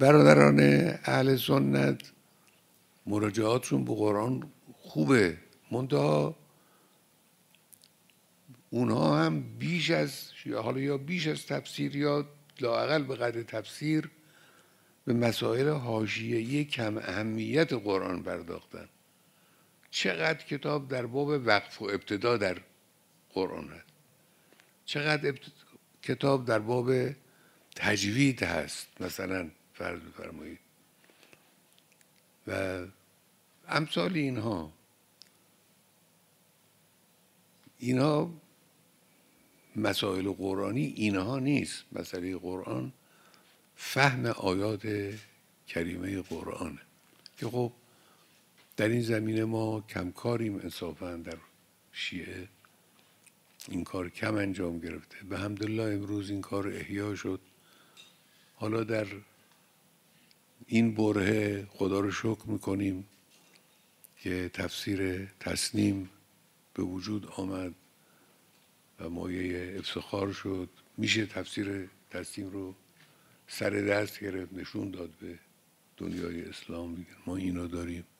برادران اهل سنت مراجعاتشون به قرآن خوبه، منتها اونها هم بیش از یا بیش از تفسیر یا لااقل به قدر تفسیر به مسائل حاشیه‌ای کم اهمیت قرآن پرداختن. چقدر کتاب در باب وقف و ابتدا در قرآن هست، چقدر کتاب در باب تجوید هست مثلا فرض بفرمایید و امثال اینها مسائل قرآنی اینها نیست. مسئله قرآن فهم آیات کریمه قرآنه که خب در این زمینه ما کمکاریم انصافا. در شیعه این کار کم انجام گرفته، به حمدالله امروز این کار احیا شد. حالا در این برهه خدا رو شکر میکنیم که تفسیر تسنیم به وجود آمد و مایه افتخار شد. میشه تفسیر تسنیم رو سر دست گرفت، نشون داد به دنیای اسلام. ما اینو داریم.